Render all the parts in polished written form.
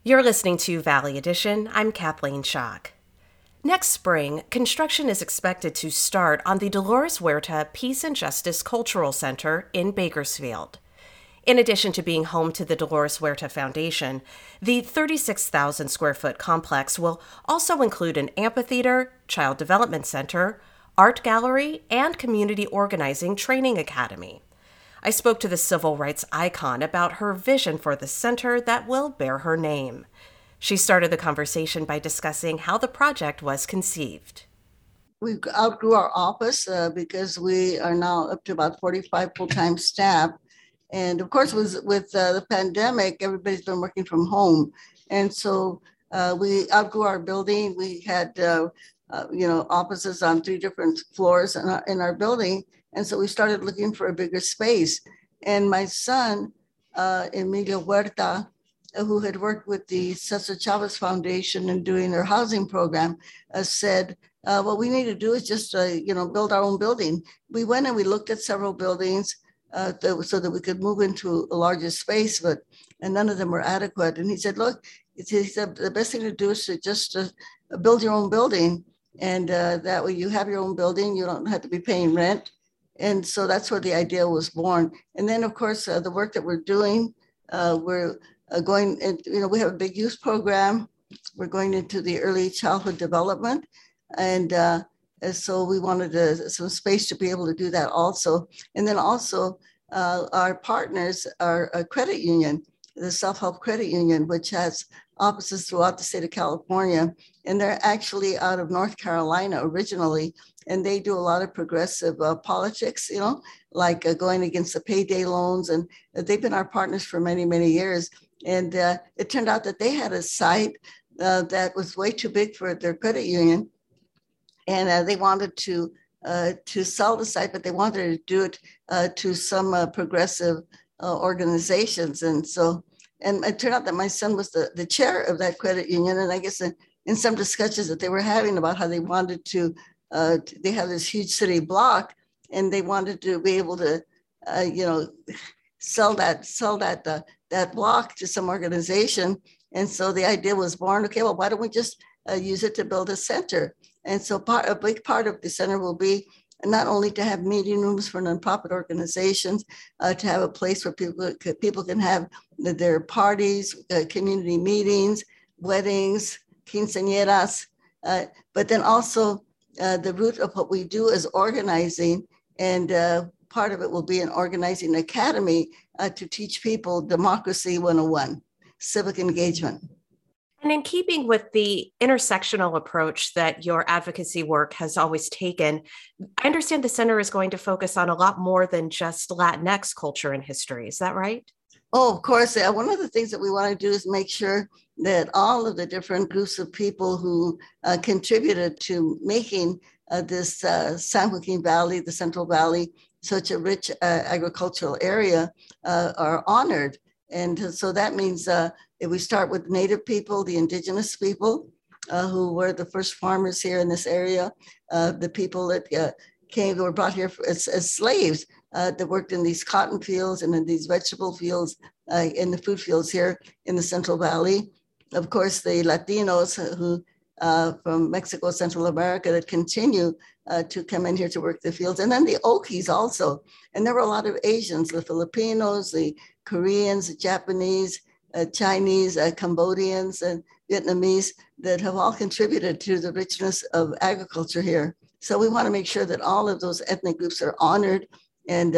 You're listening to Valley Edition. I'm Kathleen Schock. Next spring, construction is expected to start on the Dolores Huerta Peace and Justice Cultural Center in Bakersfield. In addition to being home to the Dolores Huerta Foundation, the 36,000 square foot complex will also include an amphitheater, child development center, art gallery, and community organizing training academy. I spoke to the civil rights icon about her vision for the center that will bear her name. She started the conversation by discussing how the project was conceived. We outgrew our office because we are now up to about 45 full-time staff. And of course, with the pandemic, everybody's been working from home. And so we outgrew our building. We had, offices on 3 different floors in our building. And so we started looking for a bigger space. And my son, Emilio Huerta, who had worked with the Cesar Chavez Foundation and doing their housing program, said, what we need to do is just, build our own building. We went and we looked at several buildings so that we could move into a larger space, and none of them were adequate. And he said, look, he said, the best thing to do is to just build your own building. And that way you have your own building, you don't have to be paying rent. And so that's where the idea was born. And then, of course, the work that we're doing, we're going, and we have a big youth program. We're going into the early childhood development. And so we wanted some space to be able to do that also. And then also our partners are a credit union, the Self-Help Credit Union, which has offices throughout the state of California. And they're actually out of North Carolina originally. And they do a lot of progressive politics, like going against the payday loans. And they've been our partners for many, many years. And it turned out that they had a site that was way too big for their credit union. And they wanted to sell the site, but they wanted to do it to some progressive organizations. And it turned out that my son was the chair of that credit union. And I guess in some discussions that they were having about how they wanted to, they have this huge city block, and they wanted to be able to, sell that block to some organization. And so the idea was born, okay, well, why don't we just use it to build a center? And so a big part of the center will be not only to have meeting rooms for nonprofit organizations, to have a place where people can have their parties, community meetings, weddings, quinceañeras, but then also the root of what we do is organizing, and part of it will be an organizing academy to teach people Democracy 101, civic engagement. And in keeping with the intersectional approach that your advocacy work has always taken, I understand the center is going to focus on a lot more than just Latinx culture and history. Is that right? Oh, of course. One of the things that we want to do is make sure that all of the different groups of people who contributed to making this San Joaquin Valley, the Central Valley, such a rich agricultural area, are honored. And so that means if we start with Native people, the indigenous people who were the first farmers here in this area, the people that were brought here as slaves that worked in these cotton fields and in these vegetable fields, in the food fields here in the Central Valley. Of course, the Latinos who from Mexico, Central America, that continue to come in here to work the fields. And then the Okies also. And there were a lot of Asians, the Filipinos, the Koreans, the Japanese, Chinese, Cambodians, and Vietnamese that have all contributed to the richness of agriculture here. So we want to make sure that all of those ethnic groups are honored, and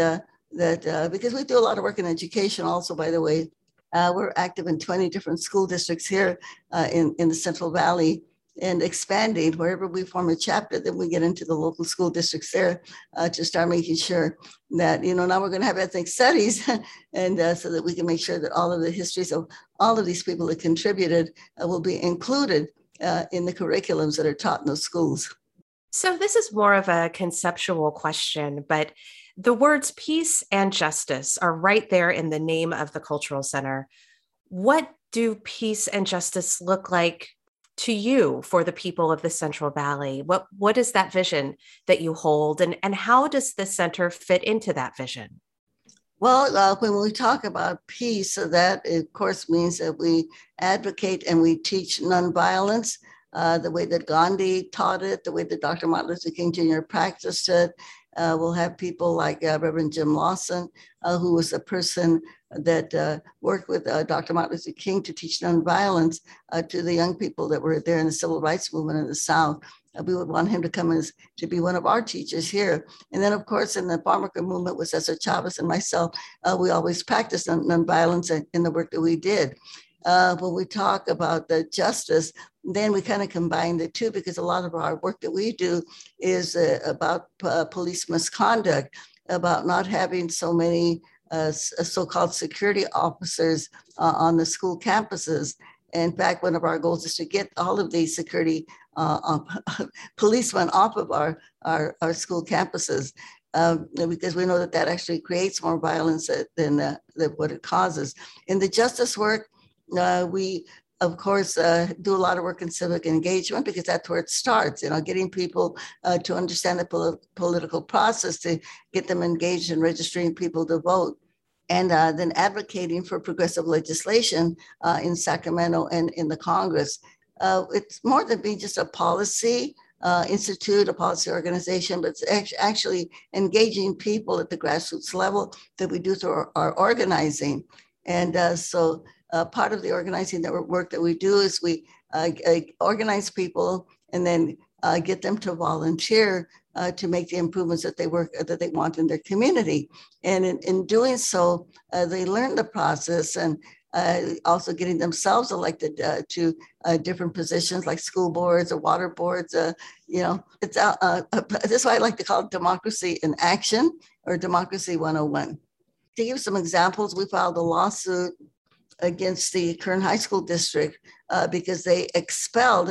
because we do a lot of work in education also, by the way. We're active in 20 different school districts here in the Central Valley, and expanding wherever we form a chapter, then we get into the local school districts there to start making sure that, now we're going to have ethnic studies and so that we can make sure that all of the histories of all of these people that contributed will be included in the curriculums that are taught in those schools. So this is more of a conceptual question, but the words peace and justice are right there in the name of the Cultural Center. What do peace and justice look like to you for the people of the Central Valley? What is that vision that you hold, and how does the center fit into that vision? Well, when we talk about peace, so that of course means that we advocate and we teach nonviolence, the way that Gandhi taught it, the way that Dr. Martin Luther King Jr. practiced it. We'll have people like Reverend Jim Lawson, who was a person that worked with Dr. Martin Luther King to teach nonviolence to the young people that were there in the civil rights movement in the South. We would want him to come as to be one of our teachers here. And then, of course, in the farm worker movement with Cesar Chavez and myself, we always practiced nonviolence in the work that we did. When we talk about the justice, then we kind of combine the two because a lot of our work that we do is about police misconduct, about not having so many so-called security officers on the school campuses. In fact, one of our goals is to get all of these security policemen off of our school campuses. Because we know that that actually creates more violence than what it causes. In the justice work, we, of course, do a lot of work in civic engagement because that's where it starts, getting people to understand the political process, to get them engaged in registering people to vote. And then advocating for progressive legislation in Sacramento and in the Congress. It's more than being just a policy institute, a policy organization, but it's actually engaging people at the grassroots level that we do through our organizing. And so part of the organizing work that we do is we organize people and then get them to volunteer to make the improvements that they want in their community. And in doing so, they learn the process and also getting themselves elected to different positions like school boards or water boards. It's that's why I like to call it democracy in action or democracy 101. To give some examples, we filed a lawsuit against the Kern High School District because they expelled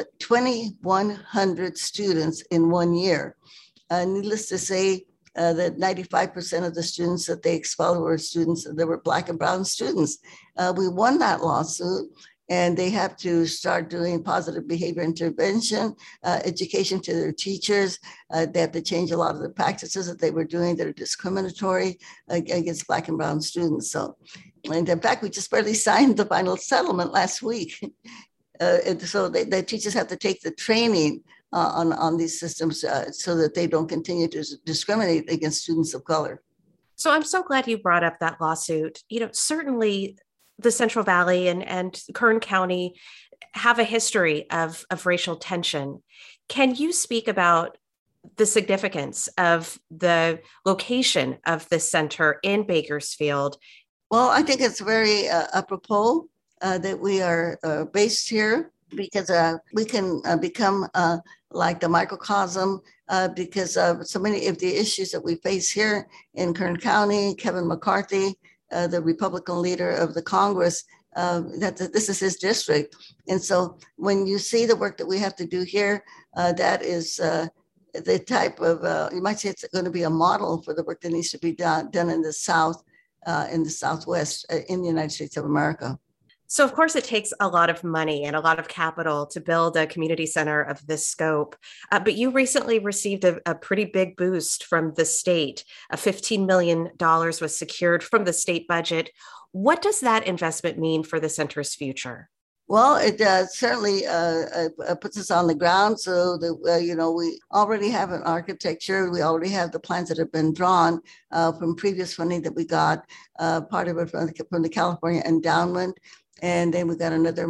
2,100 students in 1 year. Needless to say, that 95% of the students that they expelled were students that were Black and brown students. We won that lawsuit, and they have to start doing positive behavior intervention, education to their teachers. They have to change a lot of the practices that they were doing that are discriminatory against Black and brown students. And in fact, we just barely signed the final settlement last week. And so the teachers have to take the training on these systems so that they don't continue to discriminate against students of color. So I'm so glad you brought up that lawsuit. Certainly the Central Valley and Kern County have a history of racial tension. Can you speak about the significance of the location of the center in Bakersfield? Well, I think it's very apropos that we are based here because we can become like the microcosm because of so many of the issues that we face here in Kern County. Kevin McCarthy, the Republican leader of the Congress, that this is his district. And so when you see the work that we have to do here, that is the type of, you might say it's going to be a model for the work that needs to be done in the South, in the Southwest, in the United States of America. So, of course, it takes a lot of money and a lot of capital to build a community center of this scope. But you recently received a pretty big boost from the state. $15 million was secured from the state budget. What does that investment mean for the center's future? Well, it certainly puts us on the ground so that, we already have an architecture. We already have the plans that have been drawn from previous funding that we got, part of it from the California Endowment. And then we got another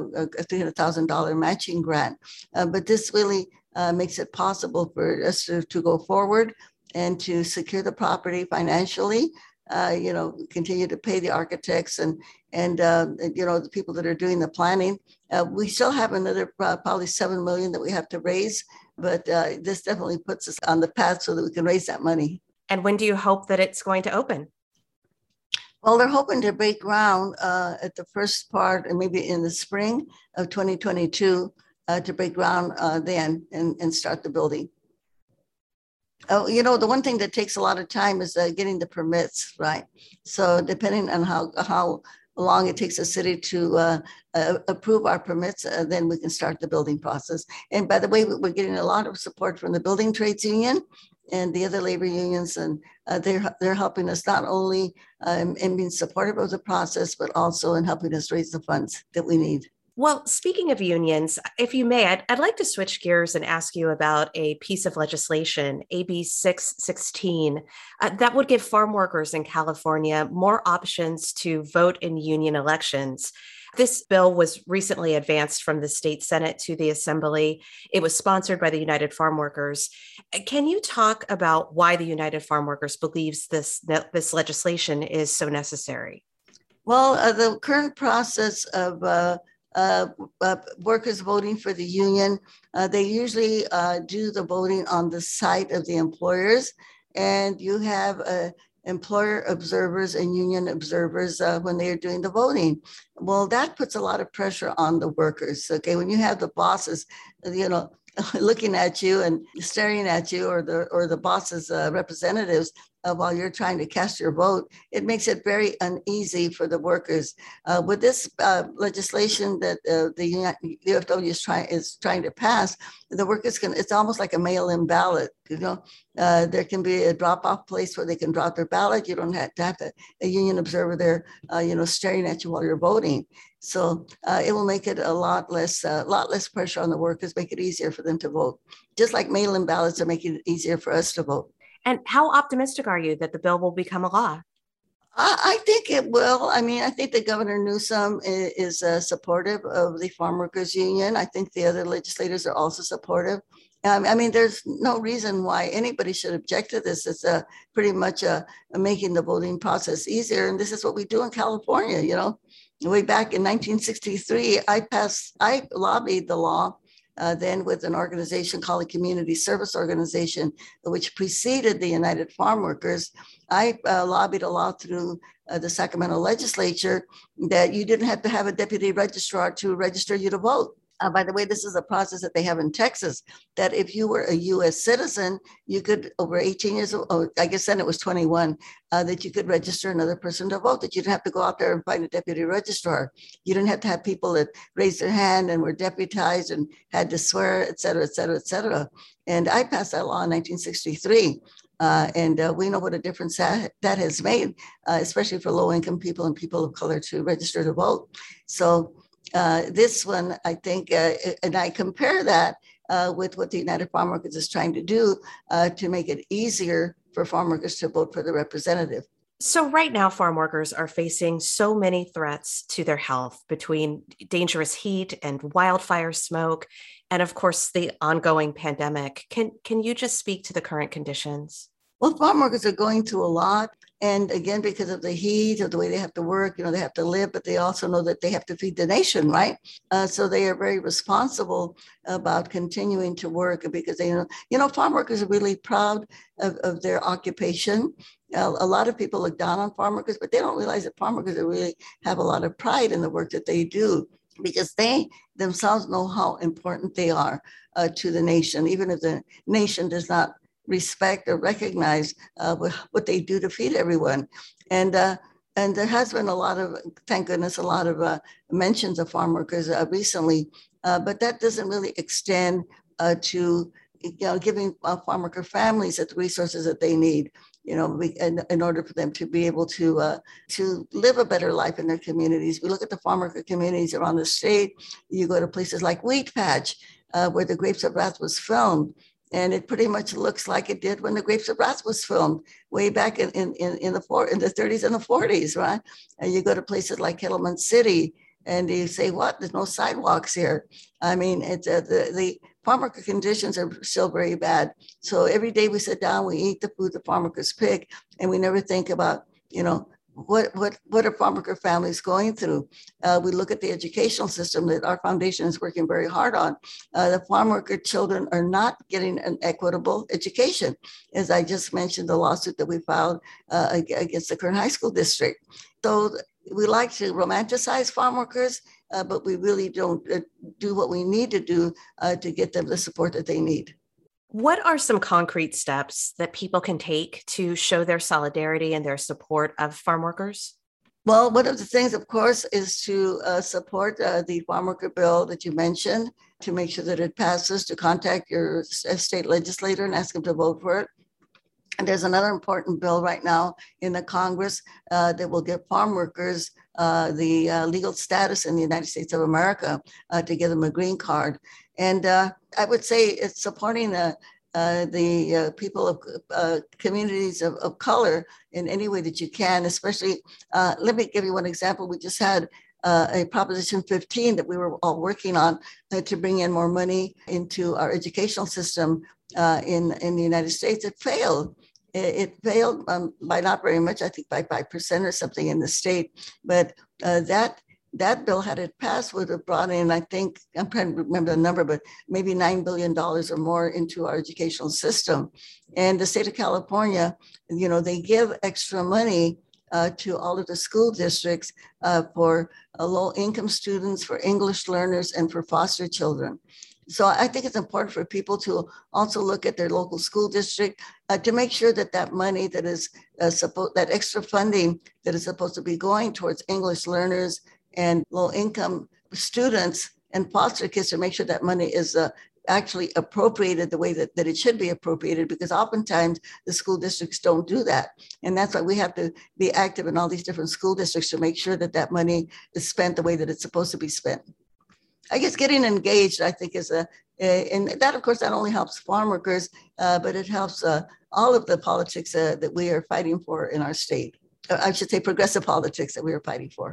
$300,000 matching grant. But this really makes it possible for us to go forward and to secure the property financially, continue to pay the architects and the people that are doing the planning. We still have another probably $7 million that we have to raise, but this definitely puts us on the path so that we can raise that money. And when do you hope that it's going to open? Well, they're hoping to break ground at the first part, and maybe in the spring of 2022, to break ground then and start the building. The one thing that takes a lot of time is getting the permits, right? So depending on how long it takes a city to approve our permits, then we can start the building process. And by the way, we're getting a lot of support from the Building Trades Union. and the other labor unions, and they're helping us not only in being supportive of the process, but also in helping us raise the funds that we need. Well, speaking of unions, if you may, I'd like to switch gears and ask you about a piece of legislation, AB 616, that would give farm workers in California more options to vote in union elections. This bill was recently advanced from the state Senate to the Assembly. It was sponsored by the United Farm Workers. Can you talk about why the United Farm Workers believes this legislation is so necessary? Well, the current process of workers voting for the union, they usually do the voting on the site of the employers, and you have employer observers and union observers when they are doing the voting. Well, that puts a lot of pressure on the workers. Okay, when you have the bosses, looking at you and staring at you, or the boss's representatives, while you're trying to cast your vote, it makes it very uneasy for the workers. With this legislation that the UFW is trying to pass, the workers it's almost like a mail-in ballot. There can be a drop-off place where they can drop their ballot. You don't have to have a union observer there, staring at you while you're voting. So it will make it a lot less pressure on the workers, make it easier for them to vote. Just like mail-in ballots are making it easier for us to vote. And how optimistic are you that the bill will become a law? I think it will. I mean, I think that Governor Newsom is supportive of the Farm Workers Union. I think the other legislators are also supportive. I mean, there's no reason why anybody should object to this. It's pretty much making the voting process easier. And this is what we do in California, Way back in 1963, I lobbied the law then with an organization called the Community Service Organization, which preceded the United Farm Workers. I lobbied a law through the Sacramento legislature that you didn't have to have a deputy registrar to register you to vote. By the way, this is a process that they have in Texas, that if you were a U.S. citizen, you could, over 18 years old, I guess then it was 21, that you could register another person to vote, that you didn't have to go out there and find a deputy registrar. You didn't have to have people that raised their hand and were deputized and had to swear, et cetera, et cetera, et cetera. And I passed that law in 1963. And we know what a difference that has made, especially for low-income people and people of color to register to vote. So this one, I think, and I compare that with what the United Farm Workers is trying to do to make it easier for farm workers to vote for the representative. So right now, farm workers are facing so many threats to their health between dangerous heat and wildfire smoke, and of course, the ongoing pandemic. Can you just speak to the current conditions? Well, farm workers are going through a lot. And again, because of the heat, of the way they have to work, they have to live, but they also know that they have to feed the nation, right? So they are very responsible about continuing to work because they farm workers are really proud of their occupation. A lot of people look down on farm workers, but they don't realize that farm workers really have a lot of pride in the work that they do, because they themselves know how important they are to the nation, even if the nation does not respect or recognize what they do to feed everyone. And there has been thank goodness, a lot of mentions of farm workers recently, but that doesn't really extend to giving farm worker families the resources that they need, in order for them to be able to live a better life in their communities. We look at the farm worker communities around the state. You go to places like Wheat Patch, where The Grapes of Wrath was filmed. And it pretty much looks like it did when The Grapes of Wrath was filmed way back in the 30s and the 40s, right? And you go to places like Kettleman City and you say, what? There's no sidewalks here. I mean, it's the farm worker conditions are still very bad. So every day we sit down, we eat the food the farm workers pick, and we never think about, what are farm worker families going through? We look at the educational system that our foundation is working very hard on. The farm worker children are not getting an equitable education. As I just mentioned, the lawsuit that we filed against the Kern High School District. So we like to romanticize farm workers, but we really don't do what we need to do to get them the support that they need. What are some concrete steps that people can take to show their solidarity and their support of farm workers? Well, one of the things, of course, is to support the farm worker bill that you mentioned, to make sure that it passes, to contact your state legislator and ask them to vote for it. And there's another important bill right now in the Congress that will give farm workers the legal status in the United States of America to give them a green card. And I would say it's supporting the people of communities of color in any way that you can, especially, let me give you one example. We just had a Proposition 15 that we were all working on to bring in more money into our educational system in the United States. It failed. It failed by not very much, I think by 5% or something in the state. But that bill, had it passed, would have brought in, I think, I'm trying to remember the number, but maybe $9 billion or more into our educational system. And the state of California, they give extra money to all of the school districts for low-income students, for English learners, and for foster children. So I think it's important for people to also look at their local school district to make sure that that money that is that extra funding that is supposed to be going towards English learners and low-income students and foster kids, to make sure that money is actually appropriated the way that it should be appropriated, because oftentimes the school districts don't do that. And that's why we have to be active in all these different school districts to make sure that that money is spent the way that it's supposed to be spent. I guess getting engaged, I think, is and that, of course, that only helps farm workers, but it helps all of the politics that we are fighting for in our state. I should say progressive politics that we are fighting for.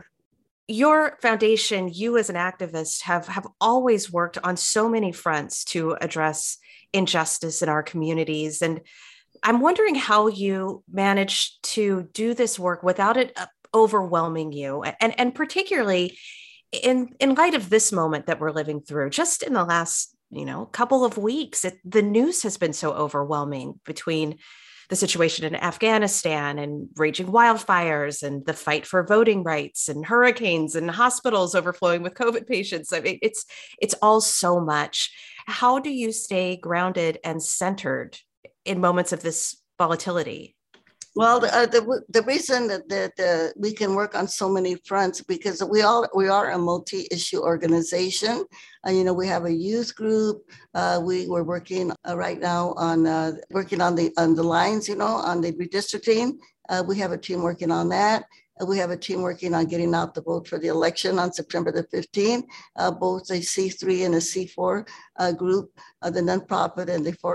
Your foundation, you as an activist, have always worked on so many fronts to address injustice in our communities. And I'm wondering how you managed to do this work without it overwhelming you, and particularly in light of this moment that we're living through. Just in the last couple of weeks, the news has been so overwhelming, between the situation in Afghanistan and raging wildfires and the fight for voting rights and hurricanes and hospitals overflowing with COVID patients. I mean, it's all so much. How do you stay grounded and centered in moments of this volatility? Well, the reason that we can work on so many fronts, because we are a multi-issue organization. We have a youth group. We were working right now on working on the lines, on the redistricting. We have a team working on that. We have a team working on getting out the vote for the election on September the 15th, both a C3 and a C4 group, the nonprofit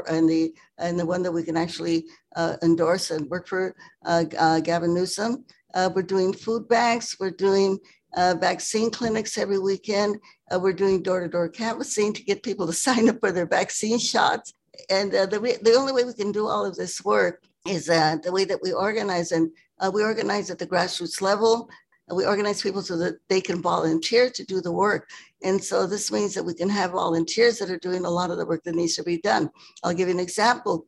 and the one that we can actually endorse and work for, Gavin Newsom. We're doing food banks. We're doing vaccine clinics every weekend. We're doing door-to-door canvassing to get people to sign up for their vaccine shots. And the only way we can do all of this work is the way that we organize. And we organize at the grassroots level. We organize people so that they can volunteer to do the work. And so this means that we can have volunteers that are doing a lot of the work that needs to be done. I'll give you an example.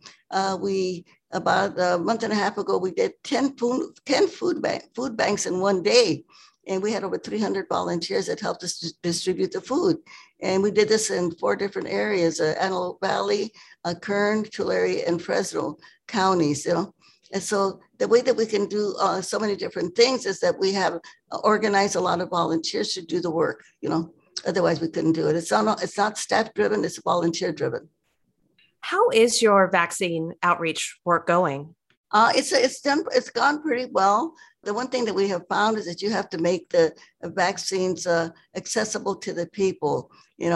About a month and a half ago, we did 10 food banks in one day. And we had over 300 volunteers that helped us distribute the food. And we did this in 4 different areas: Antelope Valley, Kern, Tulare, and Fresno counties. And so the way that we can do so many different things is that we have organized a lot of volunteers to do the work. Otherwise we couldn't do it. It's not staff driven; it's volunteer driven. How is your vaccine outreach work going? It's gone pretty well. The one thing that we have found is that you have to make the vaccines accessible to the people.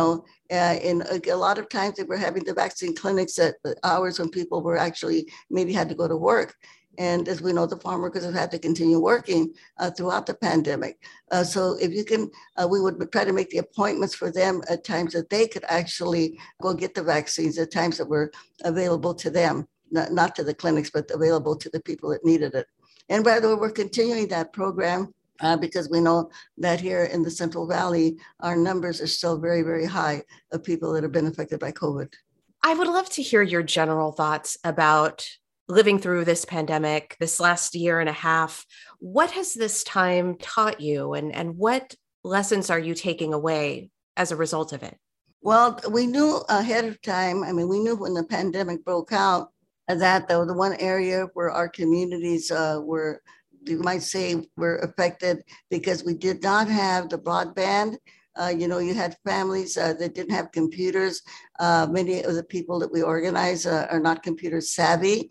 In a lot of times they were having the vaccine clinics at hours when people were actually maybe had to go to work. And as we know, the farm workers have had to continue working throughout the pandemic. So if you can, we would try to make the appointments for them at times that they could actually go get the vaccines at times that were available to them, not to the clinics, but available to the people that needed it. And rather, we're continuing that program because we know that here in the Central Valley, our numbers are still very, very high of people that have been affected by COVID. I would love to hear your general thoughts about living through this pandemic, this last year and a half. What has this time taught you, and what lessons are you taking away as a result of it? Well, we knew ahead of time. We knew when the pandemic broke out that the one area where our communities were, you might say, were affected because we did not have the broadband. You had families that didn't have computers. Many of the people that we organize are not computer savvy.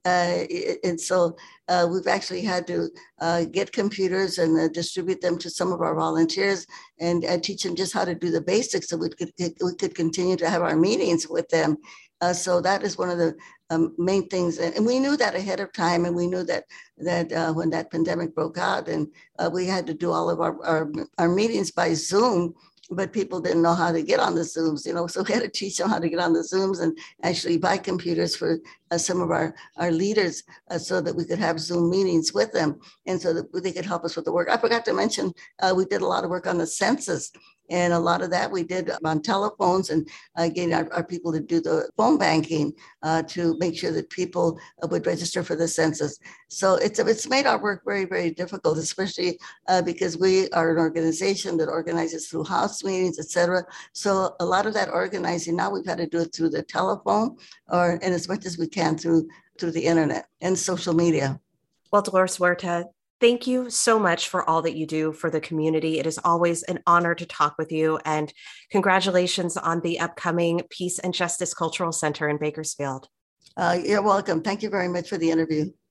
And so we've actually had to get computers and distribute them to some of our volunteers and teach them just how to do the basics so we could continue to have our meetings with them. So that is one of the main things. And we knew that ahead of time. And we knew that when that pandemic broke out and we had to do all of our meetings by Zoom, but people didn't know how to get on the Zooms, so we had to teach them how to get on the Zooms and actually buy computers for some of our leaders so that we could have Zoom meetings with them and so that they could help us with the work. I forgot to mention, we did a lot of work on the census. And a lot of that we did on telephones and getting our people to do the phone banking to make sure that people would register for the census. So it's made our work very, very difficult, especially because we are an organization that organizes through house meetings, et cetera. So a lot of that organizing now we've had to do it through the telephone and as much as we can through the internet and social media. Well, Dolores Huerta, thank you so much for all that you do for the community. It is always an honor to talk with you, and congratulations on the upcoming Peace and Justice Cultural Center in Bakersfield. You're welcome. Thank you very much for the interview.